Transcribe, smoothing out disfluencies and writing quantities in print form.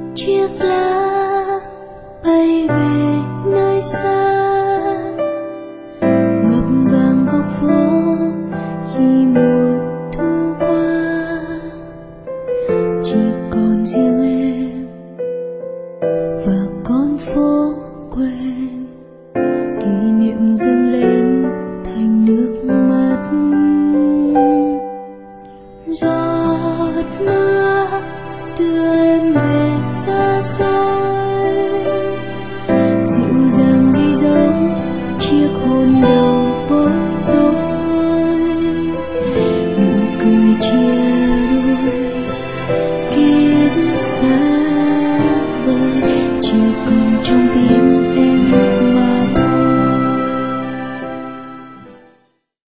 chiếc lá bay về nơi xa, ngập vàng góc phố khi mùa thu qua. Chỉ còn riêng em và con phố quen, kỷ niệm dâng lên thành nước mắt. Giọt mưa đưa em về xa xôi,